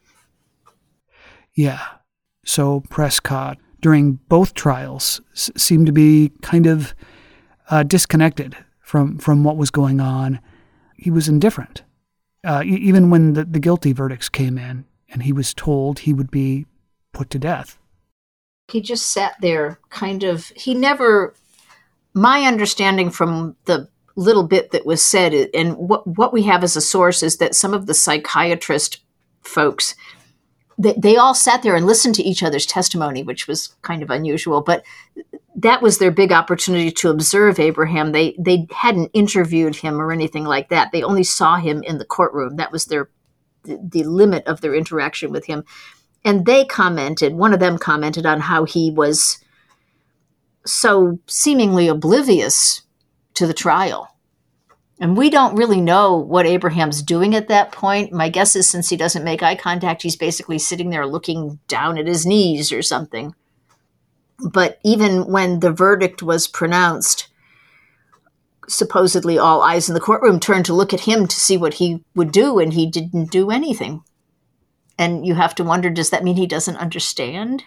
Yeah. So Prescott, during both trials, seemed to be kind of disconnected from what was going on. He was indifferent. Even when the guilty verdicts came in and he was told he would be put to death. He just sat there my understanding from the little bit that was said, and what we have as a source is that some of the psychiatrist folks, they all sat there and listened to each other's testimony, which was kind of unusual, but that was their big opportunity to observe Abraham. They hadn't interviewed him or anything like that. They only saw him in the courtroom. That was the limit of their interaction with him. And one of them commented on how he was so seemingly oblivious to the trial. And we don't really know what Abraham's doing at that point. My guess is since he doesn't make eye contact, he's basically sitting there looking down at his knees or something. But even when the verdict was pronounced, supposedly all eyes in the courtroom turned to look at him to see what he would do, and he didn't do anything. And you have to wonder, does that mean he doesn't understand?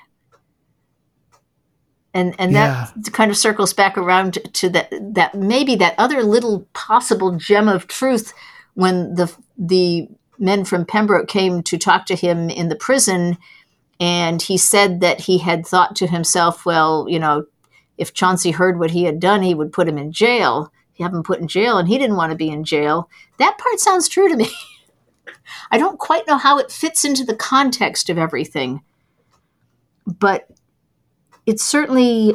And that kind of circles back around to that maybe that other little possible gem of truth when the men from Pembroke came to talk to him in the prison, and he said that he had thought to himself, well, if Chauncey heard what he had done, he would put him in jail. Have him put in jail, and he didn't want to be in jail. That part sounds true to me. I don't quite know how it fits into the context of everything, but it certainly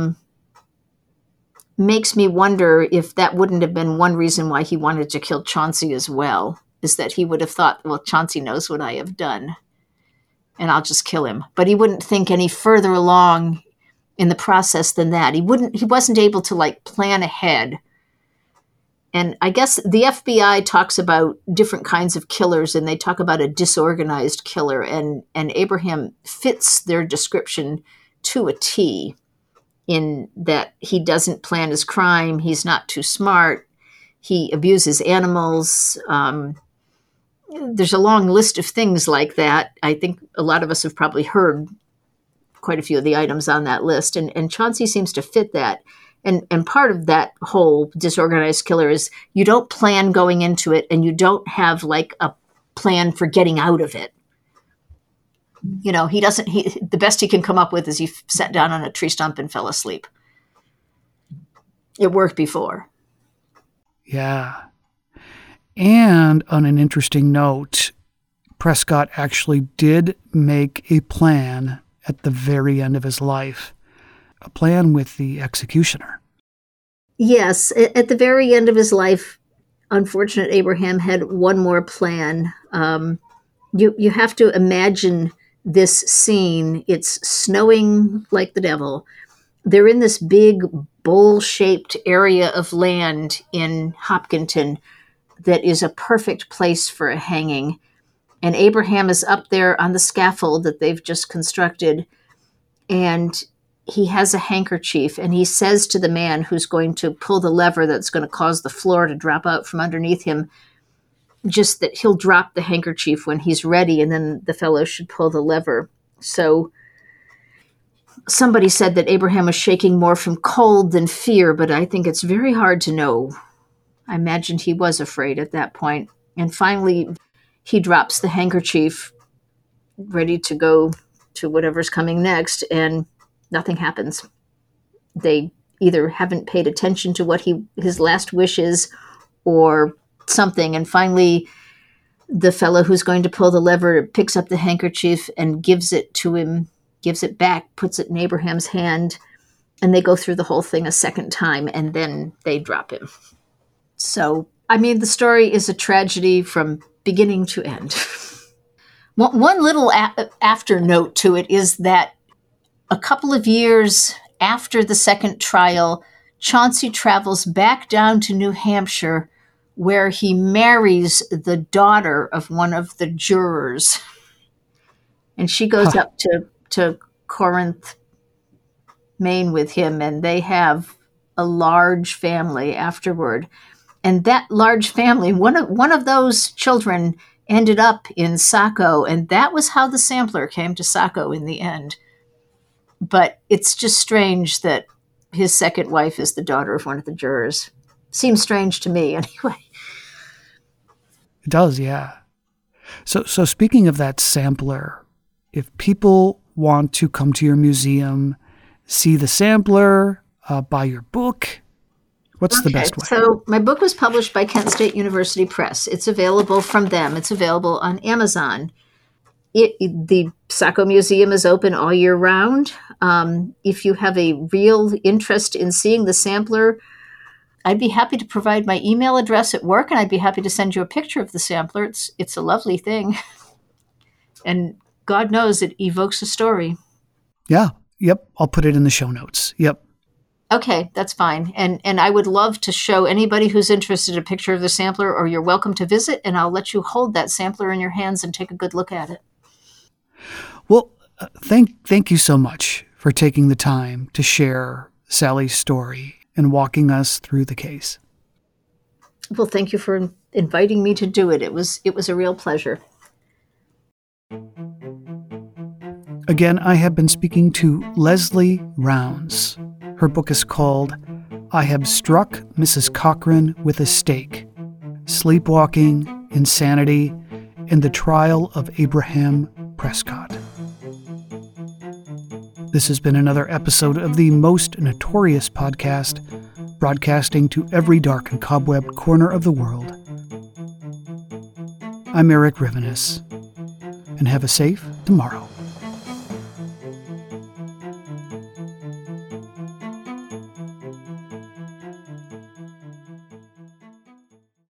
makes me wonder if that wouldn't have been one reason why he wanted to kill Chauncey as well, is that he would have thought, well, Chauncey knows what I have done, and I'll just kill him. But he wouldn't think any further along in the process than that. He wasn't able to plan ahead. And I guess the FBI talks about different kinds of killers, and they talk about a disorganized killer, and Abraham fits their description to a T in that he doesn't plan his crime, he's not too smart, he abuses animals. There's a long list of things like that. I think a lot of us have probably heard quite a few of the items on that list, and Chauncey seems to fit that. And part of that whole disorganized killer is you don't plan going into it, and you don't have a plan for getting out of it. The best he can come up with is he sat down on a tree stump and fell asleep. It worked before. Yeah. And on an interesting note, Prescott actually did make a plan at the very end of his life. A plan with the executioner. Yes, at the very end of his life, unfortunate Abraham had one more plan. You have to imagine this scene. It's snowing like the devil. They're in this big bowl-shaped area of land in Hopkinton that is a perfect place for a hanging. And Abraham is up there on the scaffold that they've just constructed, and he has a handkerchief, and he says to the man who's going to pull the lever that's going to cause the floor to drop out from underneath him, just that he'll drop the handkerchief when he's ready, and then the fellow should pull the lever. So somebody said that Abraham was shaking more from cold than fear, but I think it's very hard to know. I imagined he was afraid at that point. And finally, he drops the handkerchief, ready to go to whatever's coming next, and nothing happens. They either haven't paid attention to what his last wish is or something. And finally, the fellow who's going to pull the lever picks up the handkerchief and gives it to him, gives it back, puts it in Abraham's hand, and they go through the whole thing a second time, and then they drop him. So, the story is a tragedy from beginning to end. One little after note to it is that a couple of years after the second trial, Chauncey travels back down to New Hampshire, where he marries the daughter of one of the jurors. And she goes up to Corinth, Maine with him, and they have a large family afterward. And that large family, one of those children ended up in Saco, and that was how the sampler came to Saco in the end. But it's just strange that his second wife is the daughter of one of the jurors. Seems strange to me, anyway. It does, yeah. So speaking of that sampler, if people want to come to your museum, see the sampler, buy your book, what's the best way? So my book was published by Kent State University Press. It's available from them. It's available on Amazon. The Saco Museum is open all year round. If you have a real interest in seeing the sampler, I'd be happy to provide my email address at work, and I'd be happy to send you a picture of the sampler. It's a lovely thing. And God knows it evokes a story. Yeah. Yep. I'll put it in the show notes. Yep. Okay, that's fine. And I would love to show anybody who's interested a picture of the sampler, or you're welcome to visit, and I'll let you hold that sampler in your hands and take a good look at it. Well, thank you so much for taking the time to share Sally's story and walking us through the case. Well, thank you for inviting me to do it. It was a real pleasure. Again, I have been speaking to Leslie Rounds. Her book is called I Have Struck Mrs. Cochran with a Stake: Sleepwalking, Insanity, and the Trial of Abraham Prescott. This has been another episode of the Most Notorious Podcast, broadcasting to every dark and cobwebbed corner of the world. I'm Eric Rivenes, and have a safe tomorrow.